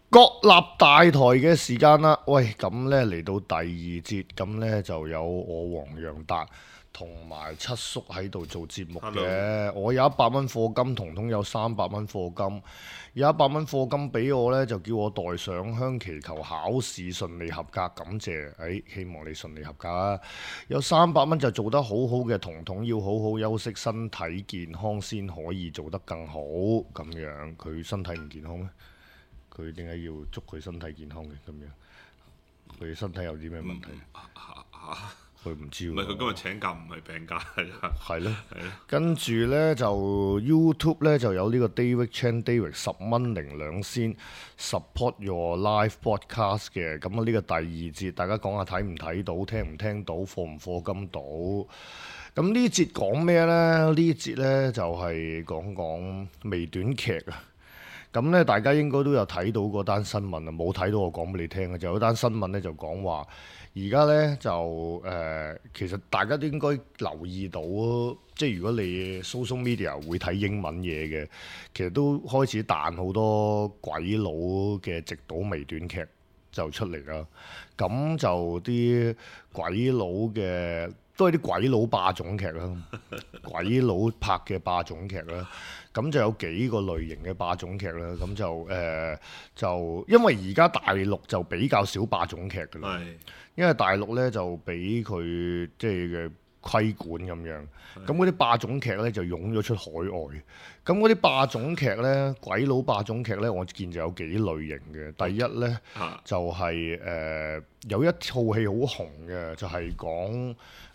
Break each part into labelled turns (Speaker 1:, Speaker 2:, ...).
Speaker 1: 國立大台嘅時間啦，喂，咁呢嚟到第二節，咁呢就有我黃洋達同埋七叔喺度做節目嘅。
Speaker 2: Hello.
Speaker 1: 我有100蚊課金，彤彤有300蚊課金，有100蚊課金俾我呢，就叫我代上香祈求考試順利合格，感謝。希望你順利合格啊！有300蚊就做得好好嘅彤彤，要好好休息，身體健康先可以做得更好。咁樣佢身體唔健康咩？佢點解要祝佢身體健康嘅咁樣？佢身體有啲咩問題？佢唔知喎。
Speaker 2: 唔係佢今日請假，唔係病假㗎。
Speaker 1: 係咯，跟住呢，就 YouTube 呢就有呢個 David Chan David 10蚊零兩仙 support your live podcast 嘅。咁啊呢個第二節，大家講下睇唔睇到，聽唔聽到，課唔課金到。咁呢節講咩呢？呢節呢就係講講微短劇啊。咁咧，大家應該都有睇到嗰單新聞啊，冇睇到我講俾你聽嘅，就有單新聞咧就講話，而家咧就其實大家都應該留意到，即係如果你 social media 會睇英文嘢嘅，其實都開始彈好多鬼佬嘅直島微短劇就出嚟啦。咁就啲鬼佬嘅都係啲鬼佬霸總劇啦，鬼佬拍嘅霸總劇啦。咁就有幾個類型嘅霸總劇啦，咁就因為而家大陸就比較少霸總劇㗎啦，因為大陸咧就俾佢即係嘅規管咁樣，咁嗰啲霸總劇咧就湧咗出海外，咁嗰啲霸總劇咧，鬼佬霸總劇咧，我見就有幾類型嘅。第一咧就係有一套戲好紅嘅，就係講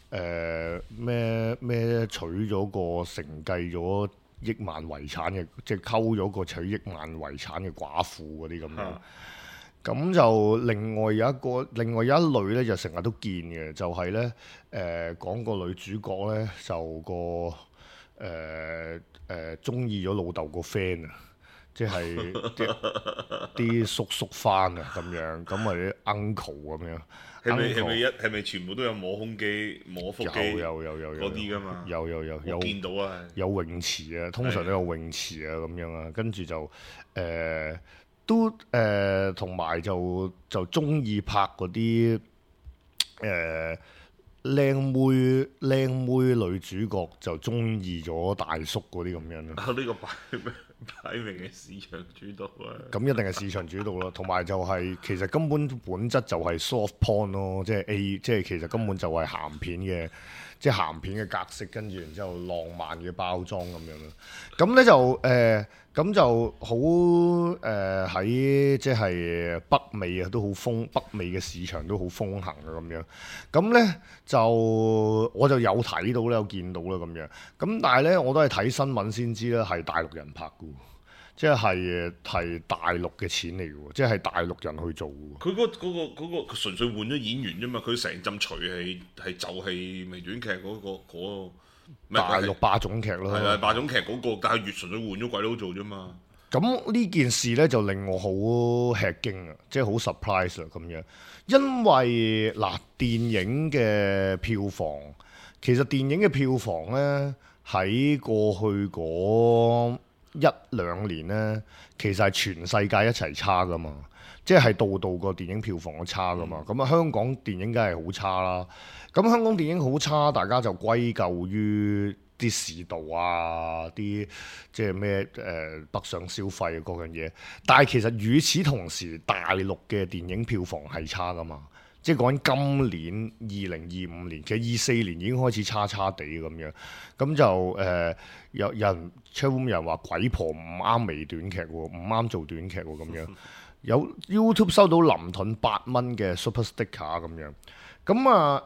Speaker 1: 咩娶咗個承繼咗億萬遺產嘅，即係溝咗個取億萬遺產嘅寡婦嗰啲咁樣。咁就另外有一類咧，就成日都見嘅，就係咧講個女主角咧就個中意咗老豆個 friend 啊，即係啲叔叔番啊咁樣，咁或者 uncle 咁樣。
Speaker 2: 係咪全部都有摸胸肌、摸腹肌
Speaker 1: 有
Speaker 2: 嗰啲㗎嘛？
Speaker 1: 有
Speaker 2: 見到啊！
Speaker 1: 有泳池啊，通常都有泳池啊咁樣啊，跟住就都同埋就中意拍嗰啲靚妹女主角就中意咗大叔嗰啲咁樣咯。
Speaker 2: 呢個擺明嘅市場主導啊！
Speaker 1: 咁一定係市場主導咯，同埋就係其實根本本質就係 soft porn 咯，即係其實根本就係鹹片嘅，即係鹹片嘅格式，跟住然之後浪漫嘅包裝咁樣咯。咁咧就咁就好喺即係北美啊，都好北美嘅市場都好風行啊咁樣。咁咧就我就有睇到咧，有見到啦咁樣。咁但係咧我都係睇新聞先知咧，係大陸人拍嘅，即係大陸嘅錢嚟嘅，即係大陸人去做嘅。
Speaker 2: 佢嗰個純粹換咗演員啫嘛，佢成陣除係就係微短劇嗰個。
Speaker 1: 大陸霸總劇咯，
Speaker 2: 係啊，霸總劇嗰個，但係越純粹換咗鬼佬做啫嘛。
Speaker 1: 咁呢件事咧就令我好吃驚啊，即係好 surprise 啊咁樣，因為嗱電影嘅票房，其實電影嘅票房咧喺過去嗰1-2年咧，其實係全世界一齊差噶嘛，即係度個電影票房都差噶嘛。咁香港電影梗係好差啦。咁香港電影好差，大家就歸咎於啲市道啊，啲即係咩北上消費嗰樣嘢。但係其實與此同時，大陸嘅電影票房係差噶嘛。即係講緊今年2025年，其實24年已經開始差地咁樣。咁就有人 chatroom 人話鬼婆唔啱微短劇喎，唔啱做短劇喎咁樣。有 YouTube 收到林盾8蚊嘅 Super Sticker 咁樣。咁啊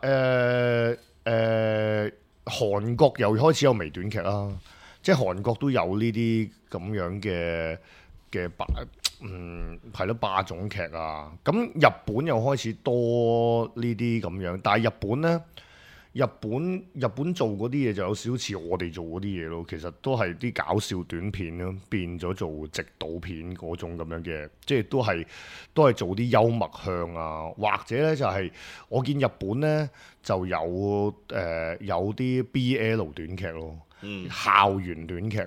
Speaker 1: 韓國又開始有微短劇啦，即係韓國都有呢啲咁樣嘅係咯霸總劇啊。咁日本又開始多呢啲咁樣，但係日本呢，日本做嗰啲嘢就有少少似我哋做嗰啲嘢咯，其實都係啲搞笑短片咯，變咗做直島片嗰種咁樣嘅，即係都係做啲幽默向啊，或者咧就係我見日本咧就有啲 BL 短劇咯，校園短劇咯。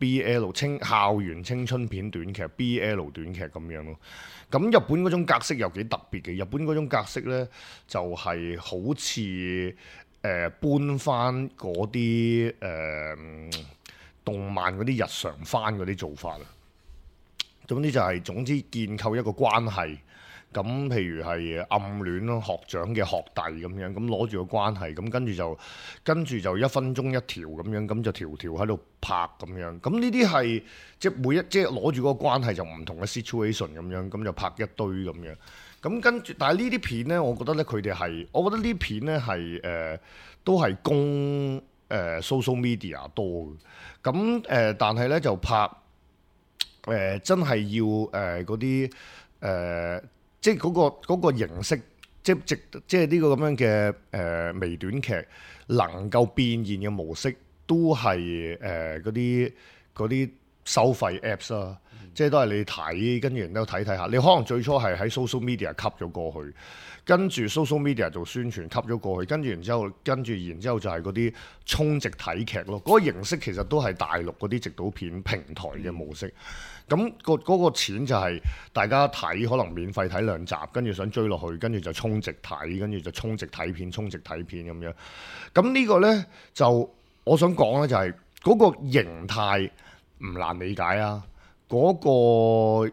Speaker 1: BL 校園青春片短劇 BL 短劇咁樣咯。咁日本嗰種格式又幾特別嘅，日本嗰種格式呢，就係、好似搬翻嗰啲動漫嗰啲日常番嗰啲做法啊。總之總之建構一個關係。咁譬如係暗戀咯，學長嘅學弟咁樣，咁攞住個關係，咁跟住就1分鐘一條咁樣，咁就條喺度拍咁樣。咁呢啲係即係攞住嗰個關係就唔同嘅 situation 咁樣，咁就拍一堆咁樣。咁跟住，但係呢啲片呢，我覺得呢呢啲片呢係都係供social media 多嘅。咁但係呢，就拍真係要嗰啲即係嗰個形式，即係呢個咁樣嘅微短劇能夠變現嘅模式，都係嗰啲收費 Apps 啦，即係都係你睇，跟住然之後睇下。你可能最初係喺 social media 吸咗過去，跟住 social media 做宣傳吸咗過去，跟住然之後就係嗰啲充值睇劇咯。嗰個形式其實都係大陸嗰啲直島片平台嘅模式。咁嗰個錢就係大家睇，可能免費睇2集，跟住想追落去，跟住就充值睇，跟住就充值睇片咁樣。咁呢個呢，就我想講呢，就係嗰個形態唔難理解啊。嗰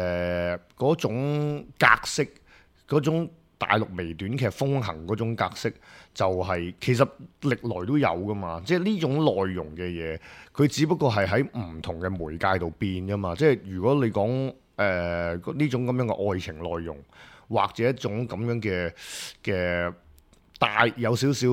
Speaker 1: 種格式，嗰種大陸微短劇風行嗰種格式，就係其實歷來都有噶嘛。即係呢種內容嘅嘢，佢只不過係喺唔同嘅媒介度變啫嘛。即係如果你講呢種咁樣嘅愛情內容，或者一種咁樣嘅大有少少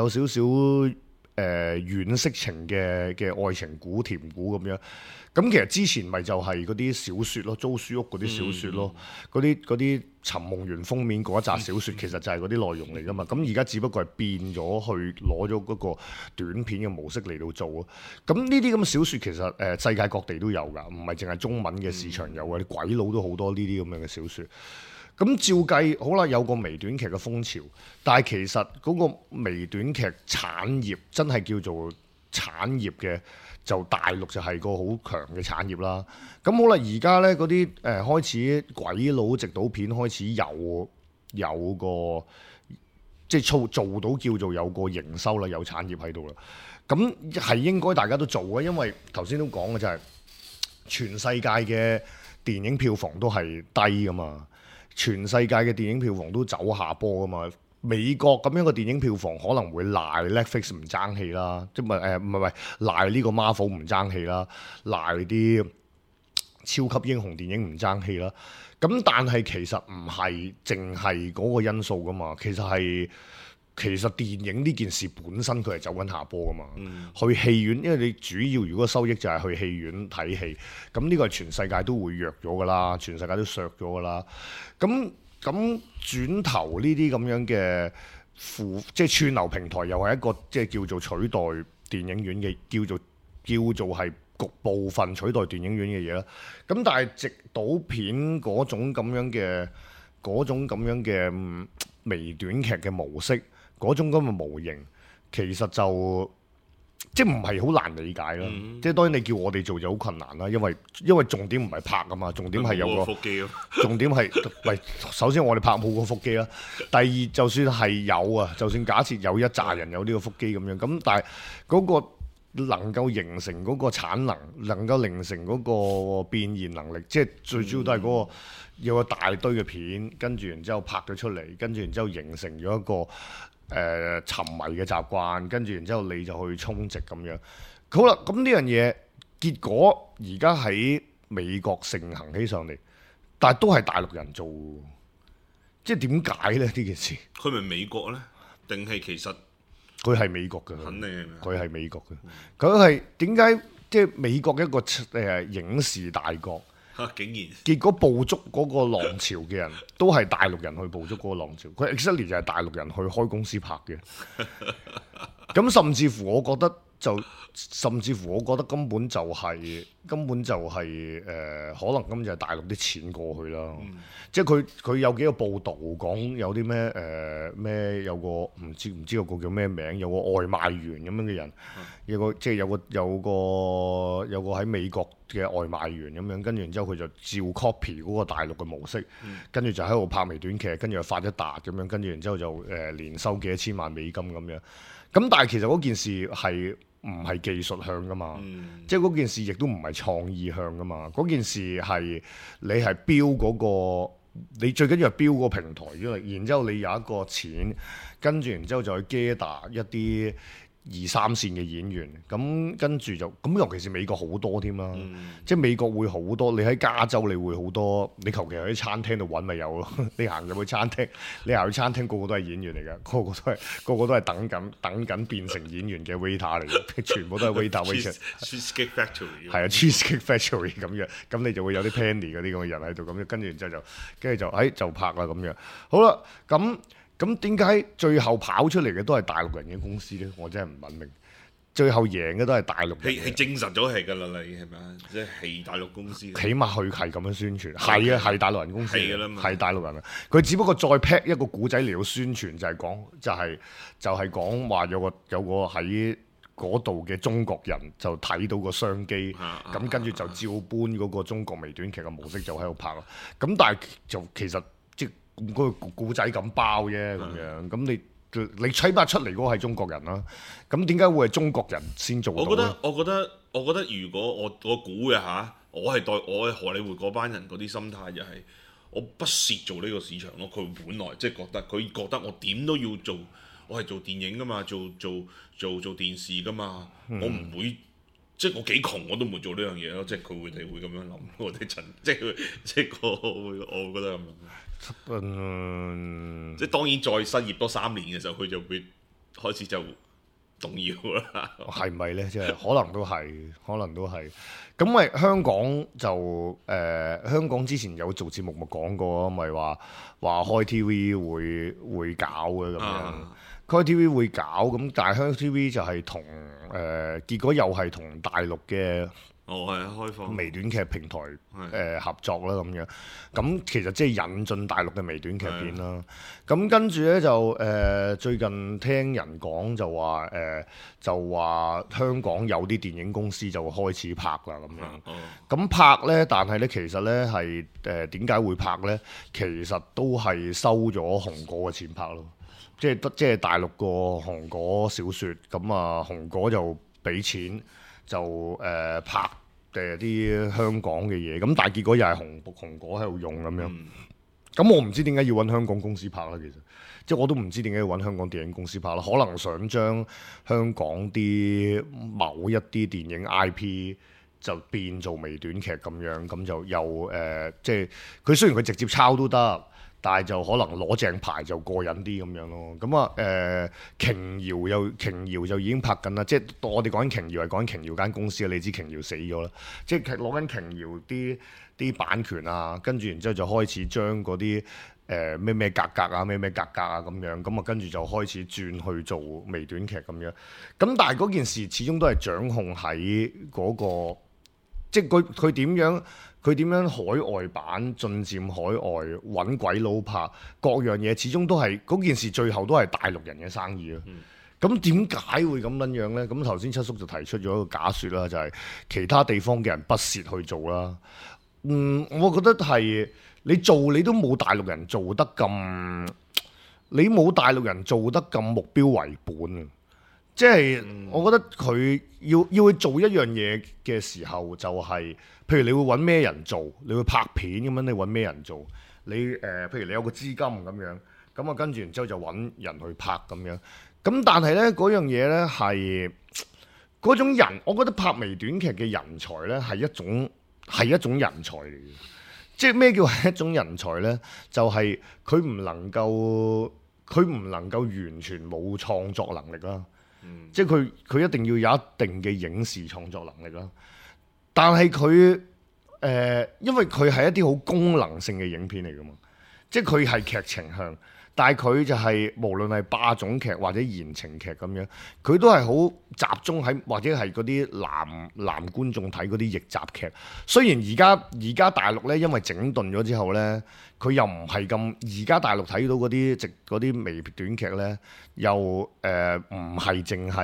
Speaker 1: 軟色情嘅愛情古甜古咁樣。咁其實之前咪就係嗰啲小説咯，租書屋嗰啲小説咯，嗰啲尋夢園封面嗰一紮小説，其實就係嗰啲內容嚟噶嘛。咁而家只不過係變咗去攞咗嗰個短片嘅模式嚟到做啊。咁呢啲咁嘅小説其實世界各地都有㗎，唔係淨係中文嘅市場有嘅，啲鬼佬都好多呢啲咁樣嘅小説。咁照計好啦，有個微短劇嘅風潮，但係其實嗰個微短劇產業真係叫做產業嘅，就大陸就係個好強嘅產業啦。咁好啦，而家呢嗰啲開始鬼佬直島片開始有個即係做到叫做有個營收啦，有產業喺度啦。咁係應該大家都做嘅，因為頭先都講嘅就係全世界嘅電影票房都係低噶嘛，全世界嘅電影票房都走下坡噶嘛。美國咁樣嘅電影票房可能會賴 Netflix 唔爭氣啦，即係唔係賴呢個 Marvel 唔爭氣啦，賴啲超級英雄電影唔爭氣啦。咁但係其實唔係淨係嗰個因素噶嘛，其實電影呢件事本身佢係走緊下坡噶嘛。去戲院，因為你主要如果收益就係去戲院睇戲，咁呢個係全世界都會弱咗噶啦，全世界都削咗噶啦。咁轉頭呢啲咁樣嘅即係串流平台，又係一個即係叫做取代電影院嘅，叫做係局部分取代電影院嘅嘢啦。咁但係直島片嗰種咁樣嘅微短劇嘅模式，嗰種咁嘅模型，其實就即係唔係好難理解啦。即係當然你叫我哋做就好困難啦，因為重點唔係拍啊嘛，重點係有個
Speaker 2: 腹肌咯。
Speaker 1: 重點係喂，首先我哋拍冇個腹肌啦。第二，就算係有啊，就算假設有一紮人有呢個腹肌咁樣，咁但係嗰個能夠形成嗰個產能，能夠形成嗰個變現能力，即係最主要都係嗰個有個大堆嘅片，跟住然之後拍咗出嚟，跟住然之後形成咗一個沉迷嘅習慣，跟住然之後你就去充值咁樣。好啦，咁呢樣嘢結果而家喺美國盛行起上嚟，但係都係大陸人做，即係點解咧呢件事？
Speaker 2: 佢咪美國咧？定係其實
Speaker 1: 佢係美國嘅，
Speaker 2: 肯定係
Speaker 1: 佢係美國嘅。佢係點解即係美國一個影視大國？
Speaker 2: 竟然
Speaker 1: 結果捕捉嗰個浪潮嘅人都係大陸人去捕捉嗰個浪潮，佢 exactly 就係大陸人去開公司拍嘅。咁甚至乎我覺得就甚至乎我覺得根本就係、可能根本就係大陸啲錢過去啦。即係佢有幾個報導講有啲咩有個唔知有個叫咩名，有個外賣員咁樣嘅人，有個喺美國嘅外賣員咁樣，跟住然之後佢就照 copy 嗰個大陸嘅模式，跟住就喺度拍微短劇，跟住就發一達咁樣，跟住然之後就年收幾多千萬美金咁樣。咁但係其實嗰件事係唔係技術向噶嘛？即係嗰件事亦都唔係創意向噶嘛？嗰件事係你係標嗰個，你最緊要係標嗰個平台，然之後你有一個錢，跟住然之後就去 gather 一啲2、3線嘅演員，咁跟住就咁，尤其是美國好多添啦，即係美國會好多。你喺加州你會好多，你求其喺餐廳度揾咪有咯。你行入去餐廳，個個都係演員嚟㗎，個個都係等緊變成演員嘅 waiter 嚟嘅，全部都係 waiter。
Speaker 2: Cheesecake Factory
Speaker 1: 係啊，Cheesecake Factory 咁樣，咁你就會有啲 Penny 嗰啲咁嘅人喺度，咁樣跟住然之後就拍啦咁樣。好啦，咁點解最後跑出嚟嘅都係大陸人嘅公司咧？我真係唔問明。最後贏嘅都係大陸人。
Speaker 2: 係證實咗係㗎啦，你係咪啊？即係大陸公司。起
Speaker 1: 碼佢係咁樣宣傳，係啊，係大陸人公司，係大陸人啊。佢只不過再 pack 一個古仔嚟到宣傳，就係講話有個喺嗰度嘅中國人就睇到個商機，咁跟住就照搬嗰個中國微短劇嘅模式就喺度拍咯。咁但係就其實嗰個故仔咁包啫咁樣，咁你吹翻出嚟嗰個係中國人啦，咁點解會係中國人先做到咧？
Speaker 2: 我覺得如果我估嘅嚇，我係荷里活嗰班人嗰啲心態就係我不屑做呢個市場咯。佢本來即係覺得我點都要做，我係做電影噶嘛，做電視噶嘛，我唔會。即係我幾窮我都唔會做呢樣嘢咯，即係佢哋會咁樣諗，我哋我會覺得咁樣。即係當然再失業多3年嘅時候，佢就會開始就動搖啦。
Speaker 1: 係咪咧？即係可能都係。咁咪香港就香港之前有做節目咪講過，咪話開 TV 會搞嘅咁樣。開 TV 會搞咁，但係香港 TV 就係同結果又係同大陸嘅
Speaker 2: 開放
Speaker 1: 微短劇平台合作啦咁樣。咁其實即係引進大陸嘅微短劇片啦。咁跟住咧就最近聽人講就話香港有啲電影公司就開始拍啦咁樣。咁拍咧，但係咧其實咧係點解會拍咧？其實都係收咗紅果嘅錢拍咯。即係大陸個紅果小説，咁啊紅果就俾錢就拍啲香港嘅嘢，咁但係結果又係紅果喺度用咁樣。咁我唔知點解要揾香港公司拍啦，其實即係我都唔知點解要揾香港電影公司拍啦。可能想將香港某一啲電影 IP 就變做微短劇咁樣，咁就又即係佢雖然佢直接抄都得。但係就可能攞正牌就過癮啲咁樣咯。咁啊瓊瑤就已經拍緊啦。即係我哋講緊瓊瑤係講緊瓊瑤間公司啊。你知瓊瑤死咗啦，即係攞緊瓊瑤啲版權啊，跟住然之後就開始將嗰啲咩格格啊咩格格啊咁樣，咁啊跟住就開始轉去做微短劇咁樣。咁但係嗰件事始終都係掌控喺嗰個，即係佢點樣海外版進佔海外揾鬼佬拍各樣嘢，始終都係嗰件事，最後都係大陸人嘅生意咯。咁點解會咁樣樣呢？咁頭先七叔就提出咗一個假説啦，就係其他地方嘅人不屑去做啦。我覺得係你都冇大陸人做得咁，你冇大陸人做得咁目標為本啊！即係我覺得佢要去做一樣嘢嘅時候，就係譬如你會揾咩人做，你會拍片咁樣，你揾咩人做？你譬如你有個資金咁樣，咁啊跟住然之後就揾人去拍咁樣。咁但係呢嗰樣嘢呢係嗰種人，我覺得拍微短劇嘅人才呢係一種人才嚟嘅。即係咩叫係一種人才呢？就係佢唔能夠完全冇創作能力啦。即係佢一定要有一定嘅影視創作能力啦，但係佢因為佢係一啲好功能性嘅影片嚟噶嘛，即係佢係劇情向， 但係佢就係無論係霸總劇或者言情劇咁樣，佢都係好集中喺或者係嗰啲男觀眾睇嗰啲逆襲劇。雖然而家大陸呢，因為整頓咗之後呢，佢又唔係咁。而家大陸睇到嗰啲微短劇呢，又唔係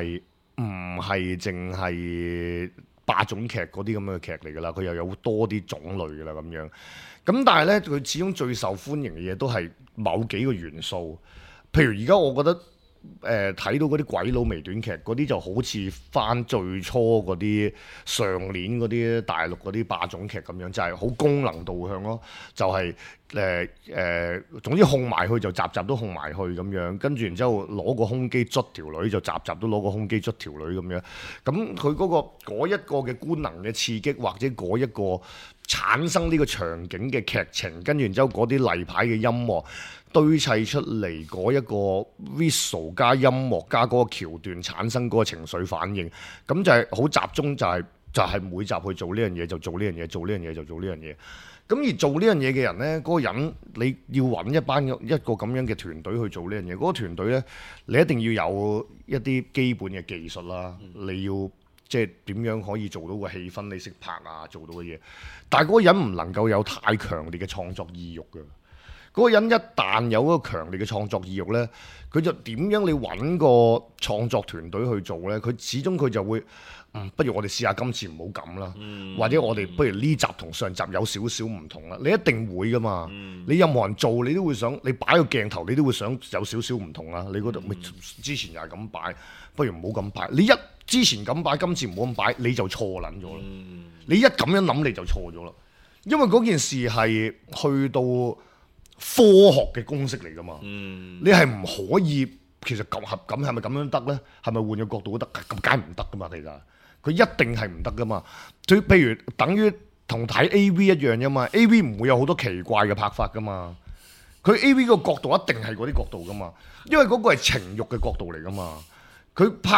Speaker 1: 淨係霸總劇嗰啲咁嘅劇嚟㗎啦，佢又有多啲種類㗎啦咁樣。咁但係呢，佢始終最受歡迎嘅嘢都係某幾個元素。譬如而家我覺得睇到嗰啲鬼佬微短劇嗰啲就好似翻最初嗰啲上年嗰啲大陸嗰啲霸總劇咁樣，就係好功能導向咯，就係總之控埋去就集集都控埋去咁樣，跟住然之後攞個胸肌捽條女就集集都攞個胸肌捽條女咁樣。咁佢嗰一個嘅官能嘅刺激，或者嗰一個產生呢個場景嘅劇情，跟住然之後嗰啲例牌嘅音樂堆砌出嚟嗰一個 visual 加音樂加嗰個橋段產生嗰個情緒反應，咁就係好集中，就係每集去做呢樣嘢就做呢樣嘢，做呢樣嘢就做呢樣嘢。咁而做呢樣嘢嘅人呢，嗰個人你要揾一個咁樣嘅團隊去做呢樣嘢，嗰個團隊呢，你一定要有一啲基本嘅技術啦，你要即係點樣可以做到個氣氛，你識拍啊，做到嘅嘢。但係嗰個人唔能夠有太強烈嘅創作意欲嘅。嗰個人一旦有嗰個強烈嘅創作意欲呢，佢就點樣你揾個創作團隊去做呢？佢始終佢就會，不如我哋試下今次唔好咁啦，或者我哋不如呢集同上集有少少唔同啦。你一定會噶嘛，你任何人做你都會想，你擺個鏡頭你都會想有少少唔同啊。你覺得之前又係咁擺，不如唔好咁擺。你之前咁擺，今次唔好咁擺，你就錯撚咗啦。你一咁樣諗你就錯咗啦，因為嗰件事係去到科學嘅公式嚟噶嘛，你係唔可以，其實咁係咪咁樣得呢？係咪換個角度都得？咁梗係唔得噶嘛，其實佢一定係唔得噶嘛。最譬如等於同睇 AV 一樣啫嘛，AV 唔會有好多奇怪嘅拍法噶嘛，佢 AV 個角度一定係嗰啲角度噶嘛，因為嗰個係情慾嘅角度嚟噶嘛。佢拍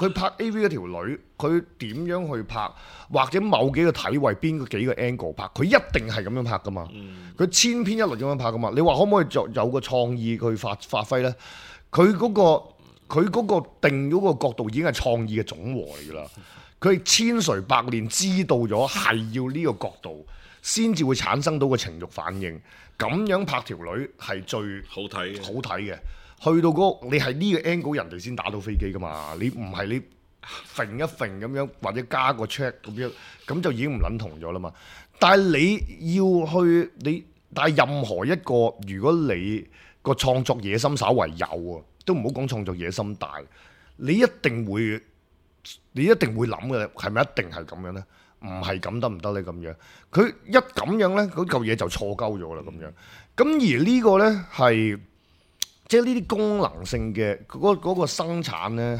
Speaker 1: AV 嗰條女，佢點樣去拍，或者某幾個體位邊幾個 angle 拍，佢一定係咁樣拍噶嘛。佢千篇一律咁樣拍噶嘛。你話可唔可以有個創意去發揮呢？佢嗰個定嗰個角度已經係創意嘅總和嚟㗎啦。佢係千錘百煉知道咗係要呢個角度先至會產生到個情慾反應。咁樣拍條女係最好睇嘅。去到你係呢個 angle 人哋先打到飛機㗎嘛，你唔係你揈一揈咁樣，或者加個 check 咁樣，咁就已經唔撚同咗啦嘛。但係你要去但係任何一個，如果你個創作野心稍為有啊，都唔好講創作野心大，你一定會諗嘅，係咪一定係咁樣呢？唔係咁得唔得呢？咁樣佢一咁樣呢，嗰嚿嘢就錯鳩咗啦咁樣。咁而呢個呢，係。即係呢啲功能性嘅嗰個生產呢，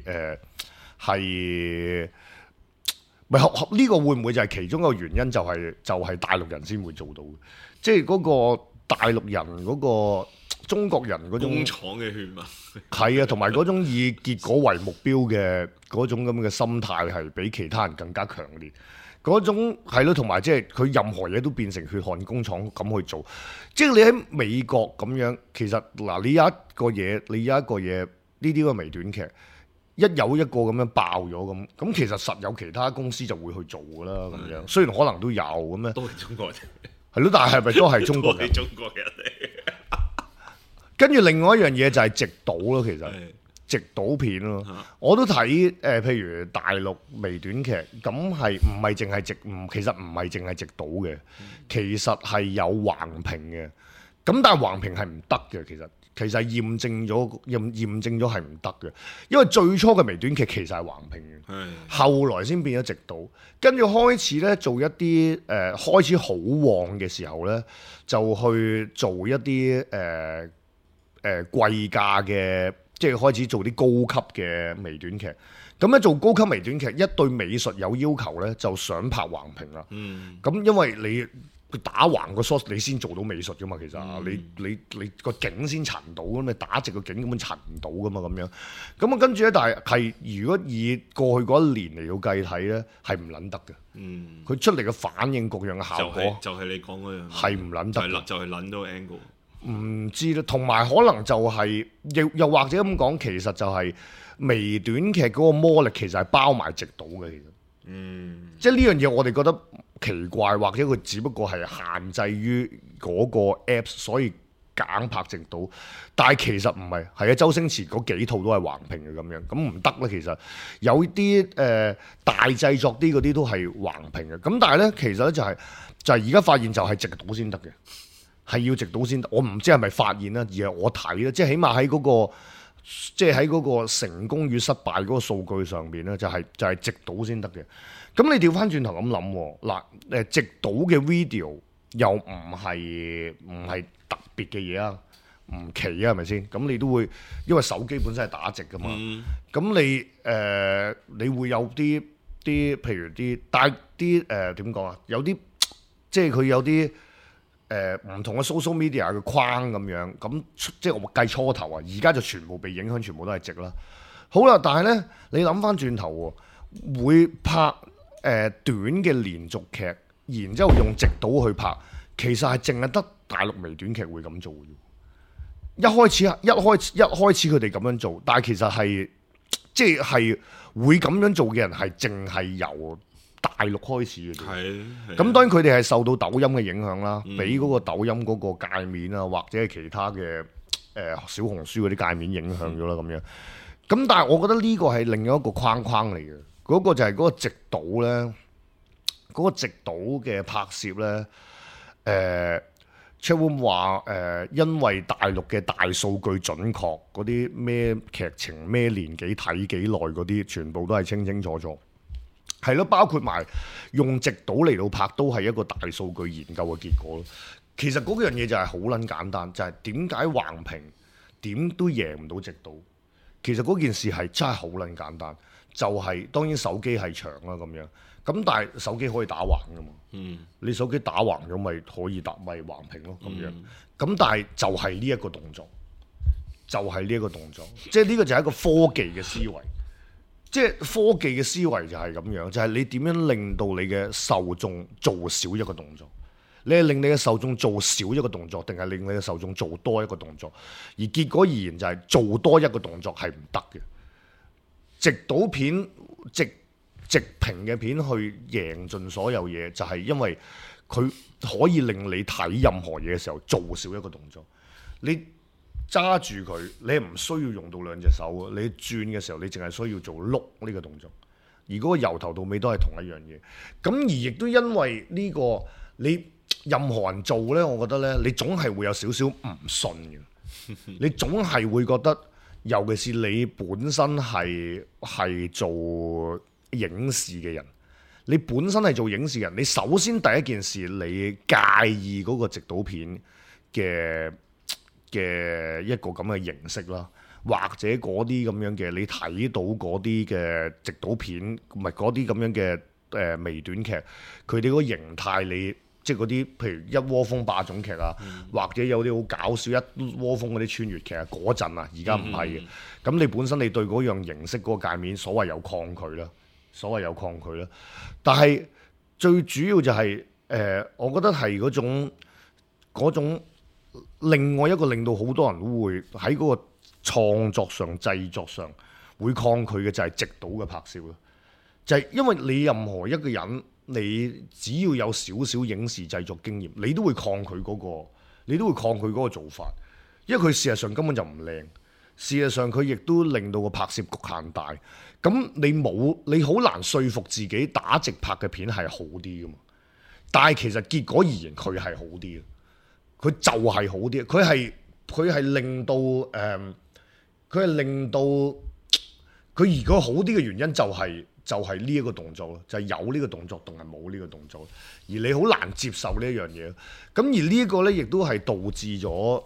Speaker 1: 呢個會唔會就係其中一個原因？就係大陸人先會做到嘅，即係嗰個大陸人嗰個中國人嗰種
Speaker 2: 工廠嘅血脈
Speaker 1: 係啊，同埋嗰種以結果為目標嘅嗰種咁嘅心態係比其他人更加強烈。嗰種係咯，同埋即係佢任何嘢都變成血汗工廠咁去做，即係你喺美國咁樣，其實嗱你有一個嘢，呢啲個微短劇一有一個咁樣爆咗咁其實實有其他公司就會去做㗎啦咁樣，雖然可能都有咁樣，
Speaker 2: 都係中國人，
Speaker 1: 係咯，但係咪都係中國人？
Speaker 2: 中國人嚟。
Speaker 1: 跟住另外一樣嘢就係直島咯，其實。直島片咯，我都睇譬如大陸微短劇，咁係唔係淨係其實唔係淨係直島嘅，其實係有橫屏嘅。咁但係橫屏係唔得嘅，其實驗證咗係唔得嘅，因為最初嘅微短劇其實係橫屏嘅，後來先變咗直島，跟住開始咧做一啲開始好旺嘅時候咧，就去做一啲貴價嘅。即係開始做啲高級嘅微短劇，咁咧做高級微短劇，一對美術有要求咧，就想拍橫屏啦。咁因為你打橫個 shot 你先做到美術噶嘛，其實你個景先陳到，咁你打直個景根本陳唔到噶嘛咁樣。咁啊跟住咧，但係如果以過去嗰一年嚟到計睇咧，係唔撚得嘅。佢出嚟嘅反應各樣嘅效果，
Speaker 2: 就係你講嗰樣，
Speaker 1: 係唔撚得，
Speaker 2: 就係撚到 angle。
Speaker 1: 唔知啦，同埋可能就係、又或者咁講，其實就係微短劇嗰個魔力其實係包埋直島嘅，其實。即係呢樣嘢我哋覺得奇怪，或者佢只不過係限制於嗰個 Apps， 所以硬拍直島。但係其實唔係，係啊，周星馳嗰幾套都係橫屏嘅咁樣，咁唔得啦。其實有啲大製作啲嗰啲都係橫屏嘅，咁但係咧其實咧就係而家發現就係直島先得嘅，係要直島先得。我唔知係咪發現啦，而係我睇咧，即係起碼喺嗰個。即係喺嗰個成功與失敗嗰個數據上邊咧，就係直島先得嘅。咁你調翻轉頭咁諗，嗱直島嘅 video 又唔係特別嘅嘢啊，唔奇啊，係咪先？咁你都會因為手機本身係打直噶嘛，咁你會有啲譬如啲帶啲點講啊？有啲即係佢有啲。唔同嘅 social media 嘅框咁樣，咁即係我計初頭啊，而家就全部被影響，全部都係直啦。好啦，但係呢，你諗翻轉頭喎，會拍短嘅連續劇，然之後用直島去拍，其實係淨係得大陸微短劇會咁做嘅。一開始佢哋咁樣做，但係其實係即係會咁樣做嘅人係淨係由大陸開始嘅啫，咁當然佢哋係受到抖音嘅影響啦，俾嗰個抖音嗰個界面啊，或者係其他嘅小紅書嗰啲界面影響咗啦咁樣。咁但係我覺得呢個係另一個框框嚟嘅，嗰個就係嗰個直島咧，嗰個直島嘅拍攝咧，Chatroom 話因為大陸嘅大數據準確，嗰啲咩劇情咩年紀睇幾耐嗰啲，全部都係清清楚楚。係咯，包括埋用直島嚟到拍，都係一個大數據研究嘅結果咯。其實嗰樣嘢就係好撚簡單，就係點解橫屏點都贏唔到直島？其實嗰件事係真係好撚簡單，就係、當然手機係長啦咁樣，咁但係手機可以打橫噶嘛。你手機打橫咗咪可以咪橫屏咯咁樣。咁但係就係呢一個動作，就係呢一個動作，即係呢個就係一個科技嘅思維。即係科技嘅思維就係咁樣，就係你點樣令到你嘅受眾做少一個動作？你係令你嘅受眾做少一個動作，定係令你嘅受眾做多一個動作？而結果而言就係做多一個動作係唔得嘅。直島片直屏嘅片去贏盡所有嘢，就係因為佢可以令你睇任何嘢嘅時候做少一個動作。你揸住佢，你係唔需要用到兩隻手嘅。你轉嘅時候，你淨係需要做碌呢個動作。而嗰個由頭到尾都係同一樣嘢。咁而亦都因為呢個你任何人做呢，我覺得呢，你總係會有少少唔信嘅。你總係會覺得，尤其是你本身係做影視嘅人，你本身係做影視人，你首先第一件事你介意嗰個直島片嘅一個咁嘅形式啦，或者嗰啲咁樣嘅你睇到嗰啲嘅直島片，唔係嗰啲咁樣嘅微短劇，佢哋嗰個形態你即係嗰啲譬如一窩蜂霸總劇啊，或者有啲好搞笑一窩蜂嗰啲穿越劇啊，嗰陣啊，而家唔係嘅。咁你本身你對嗰樣形式嗰個界面所謂有抗拒啦，但係最主要就係我覺得係嗰種另外一個令到好多人都會喺嗰個創作上、製作上會抗拒嘅就係直島嘅拍攝咯，就係因為你任何一個人，你只要有少少影視製作經驗，你都會抗拒嗰個做法，因為佢事實上根本就唔靚，事實上佢亦都令到個拍攝局限大。咁你好難說服自己打直拍嘅片係好啲噶嘛？但係其實結果而言，佢係好啲嘅，佢就係好啲。佢係令到佢如果好啲嘅原因就係呢一個動作咯，就係有呢個動作定係冇呢個動作，而你好難接受呢一樣嘢。咁而呢一個咧，亦都係導致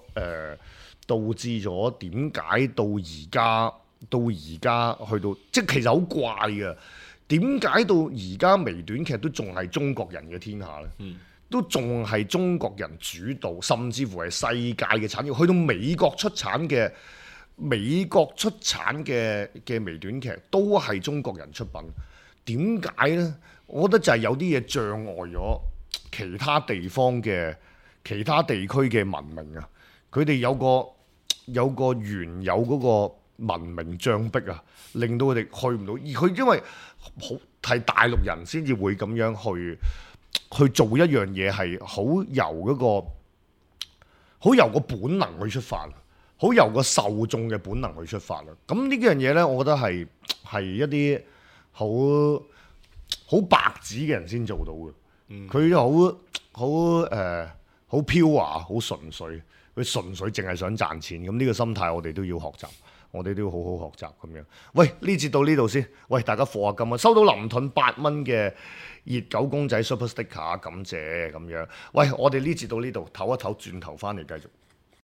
Speaker 1: 咗點解到而家去到，即係其實好怪嘅。點解到而家微短劇都仲係中國人嘅天下呢？都仲係中國人主導，甚至乎係世界嘅產業。去到美國出產嘅微短劇都係中國人出品。點解呢？我覺得就係有啲嘢障礙咗其他地區嘅文明啊佢哋有個原有嗰個文明障壁啊，令到佢哋去唔到。而佢因為係大陸人先至會咁樣去做一樣嘢，係好由個本能去出發，好由個受眾嘅本能去出發啦。咁呢幾樣嘢咧，我覺得係一啲好白紙嘅人先做到嘅。佢好飄華，好純粹，佢純粹淨係想賺錢。咁呢個心態我哋都要學習，我哋都要好好學習咁樣。喂，呢節到呢度先。喂，大家課下金啊！收到林盾8蚊嘅熱狗公仔 Super Sticker，感謝咁樣。喂，我哋呢節到呢度，唞一唞，轉頭翻嚟繼續。